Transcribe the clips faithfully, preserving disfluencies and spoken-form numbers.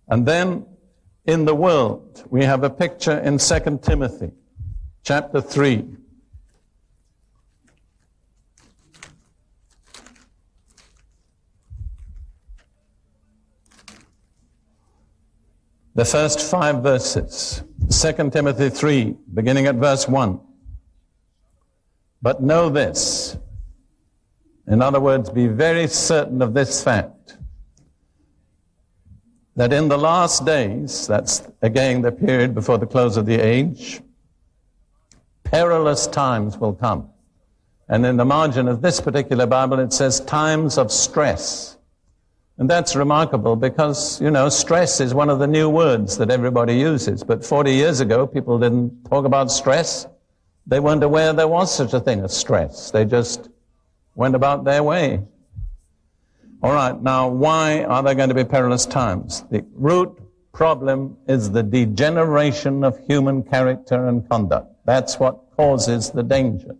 And then in the world, we have a picture in Second Timothy, chapter three. The first five verses, Second Timothy three, beginning at verse one. But know this, in other words, be very certain of this fact, that in the last days, that's again the period before the close of the age, perilous times will come. And in the margin of this particular Bible, it says times of stress. And that's remarkable because, you know, stress is one of the new words that everybody uses. But forty years ago, people didn't talk about stress. They weren't aware there was such a thing as stress. They just went about their way. All right, now, why are there going to be perilous times? The root problem is the degeneration of human character and conduct. That's what causes the danger.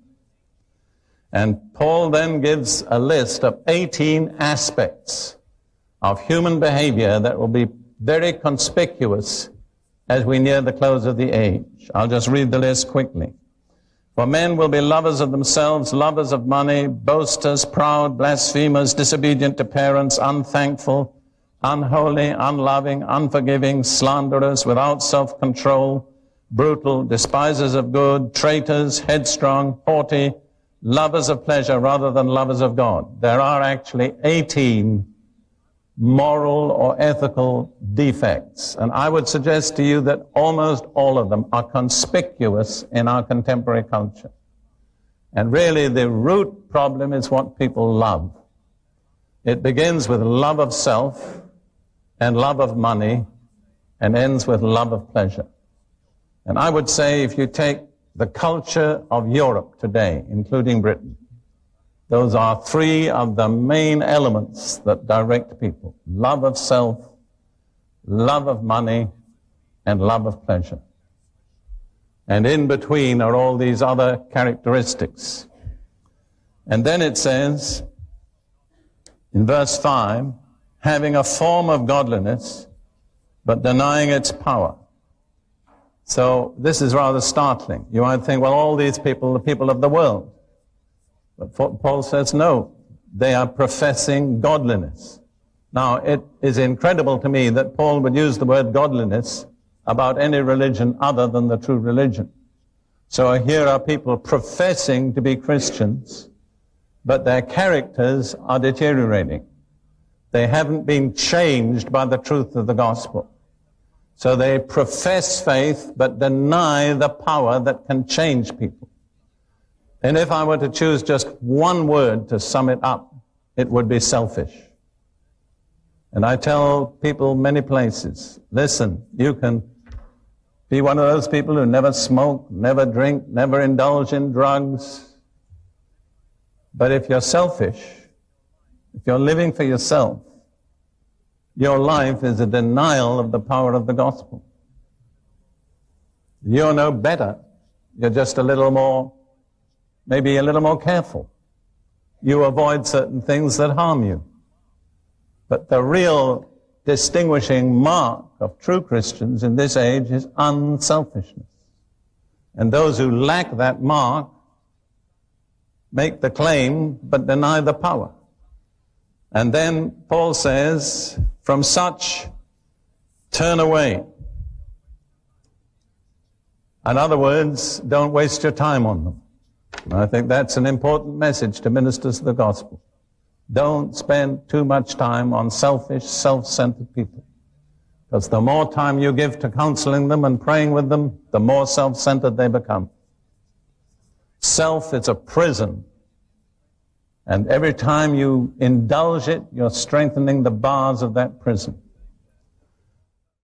And Paul then gives a list of eighteen aspects of human behavior that will be very conspicuous as we near the close of the age. I'll just read the list quickly. For men will be lovers of themselves, lovers of money, boasters, proud, blasphemers, disobedient to parents, unthankful, unholy, unloving, unforgiving, slanderers, without self-control, brutal, despisers of good, traitors, headstrong, haughty, lovers of pleasure rather than lovers of God. There are actually eighteen moral or ethical defects. And I would suggest to you that almost all of them are conspicuous in our contemporary culture. And really the root problem is what people love. It begins with love of self and love of money and ends with love of pleasure. And I would say if you take the culture of Europe today, including Britain, those are three of the main elements that direct people. Love of self, love of money, and love of pleasure. And in between are all these other characteristics. And then it says, in verse five, having a form of godliness, but denying its power. So this is rather startling. You might think, well, all these people are people of the world. But Paul says, no, they are professing godliness. Now, it is incredible to me that Paul would use the word godliness about any religion other than the true religion. So here are people professing to be Christians, but their characters are deteriorating. They haven't been changed by the truth of the gospel. So they profess faith, but deny the power that can change people. And if I were to choose just one word to sum it up, it would be selfish. And I tell people many places, listen, you can be one of those people who never smoke, never drink, never indulge in drugs. But if you're selfish, if you're living for yourself, your life is a denial of the power of the gospel. You're no better. You're just a little more maybe a little more careful. You avoid certain things that harm you. But the real distinguishing mark of true Christians in this age is unselfishness. And those who lack that mark make the claim but deny the power. And then Paul says, from such, turn away. In other words, don't waste your time on them. And I think that's an important message to ministers of the gospel. Don't spend too much time on selfish, self-centered people. Because the more time you give to counseling them and praying with them, the more self-centered they become. Self is a prison. And every time you indulge it, you're strengthening the bars of that prison.